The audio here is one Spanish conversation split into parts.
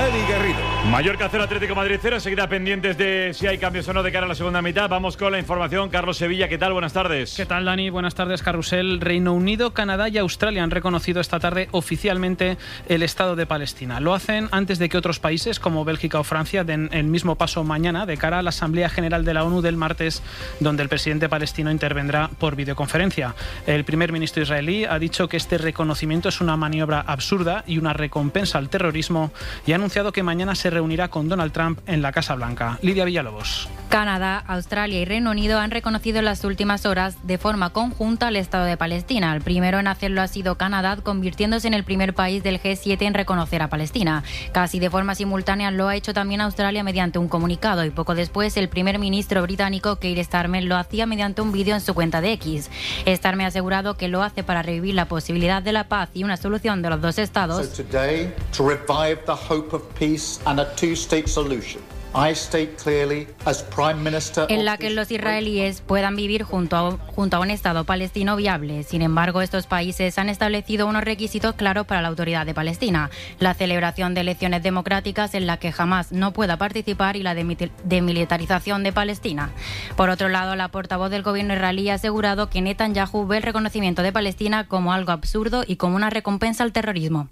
Dani Garrido. Mallorca 0, Atlético Madrid 0. Enseguida pendientes de si hay cambios o no de cara a la segunda mitad. Vamos con la información. Carlos Sevilla, ¿qué tal? Buenas tardes. ¿Qué tal, Dani? Buenas tardes, Carrusel. Reino Unido, Canadá y Australia han reconocido esta tarde oficialmente el Estado de Palestina. Lo hacen antes de que otros países como Bélgica o Francia den el mismo paso mañana de cara a la Asamblea General de la ONU del martes, donde el presidente palestino intervendrá por videoconferencia. El primer ministro israelí ha dicho que este reconocimiento es una maniobra absurda y una recompensa al terrorismo y ha anunciado que mañana se reunirá con Donald Trump en la Casa Blanca. Lidia Villalobos. Canadá, Australia y Reino Unido han reconocido en las últimas horas de forma conjunta el Estado de Palestina. El primero en hacerlo ha sido Canadá, convirtiéndose en el primer país del G7 en reconocer a Palestina. Casi de forma simultánea lo ha hecho también Australia mediante un comunicado y poco después el primer ministro británico Keir Starmer lo hacía mediante un vídeo en su cuenta de X. Starmer ha asegurado que lo hace para revivir la posibilidad de la paz y una solución de los dos estados. So today, to revive the hope of peace and a two-state solution, I state clearly as Prime Minister en la que los israelíes puedan vivir junto a un Estado palestino viable. Sin embargo, estos países han establecido unos requisitos claros para la Autoridad de Palestina: la celebración de elecciones democráticas en la que Hamás no pueda participar y la demilitarización de Palestina. Por otro lado, la portavoz del gobierno israelí ha asegurado que Netanyahu ve el reconocimiento de Palestina como algo absurdo y como una recompensa al terrorismo.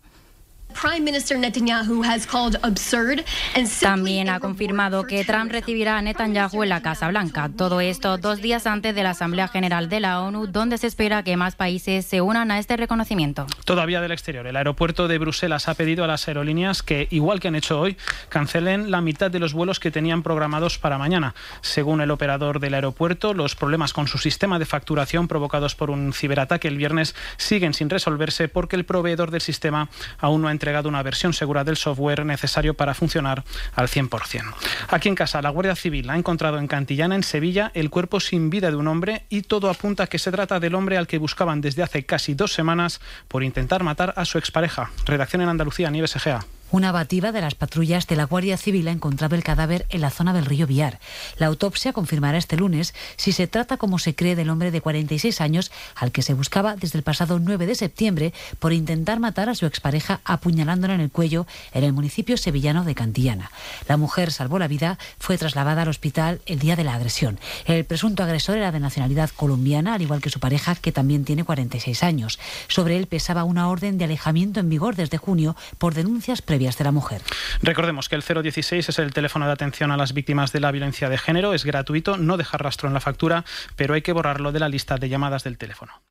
También ha confirmado que Trump recibirá a Netanyahu en la Casa Blanca. Todo esto 2 días antes de la Asamblea General de la ONU, donde se espera que más países se unan a este reconocimiento. Todavía del exterior, el aeropuerto de Bruselas ha pedido a las aerolíneas que, igual que han hecho hoy, cancelen la mitad de los vuelos que tenían programados para mañana. Según el operador del aeropuerto, los problemas con su sistema de facturación provocados por un ciberataque el viernes siguen sin resolverse porque el proveedor del sistema aún no ha entregado una versión segura del software necesario para funcionar al 100%. Aquí en casa, la Guardia Civil ha encontrado en Cantillana, en Sevilla, el cuerpo sin vida de un hombre y todo apunta a que se trata del hombre al que buscaban desde hace casi 2 semanas por intentar matar a su expareja. Redacción en Andalucía, Nieves Egea. Una abativa de las patrullas de la Guardia Civil ha encontrado el cadáver en la zona del río Biar. La autopsia confirmará este lunes si se trata, como se cree, del hombre de 46 años al que se buscaba desde el pasado 9 de septiembre por intentar matar a su expareja apuñalándola en el cuello en el municipio sevillano de Cantillana. La mujer salvó la vida, fue trasladada al hospital el día de la agresión. El presunto agresor era de nacionalidad colombiana, al igual que su pareja, que también tiene 46 años. Sobre él pesaba una orden de alejamiento en vigor desde junio por denuncias previas de la mujer. Recordemos que el 016 es el teléfono de atención a las víctimas de la violencia de género. Es gratuito, no deja rastro en la factura, pero hay que borrarlo de la lista de llamadas del teléfono.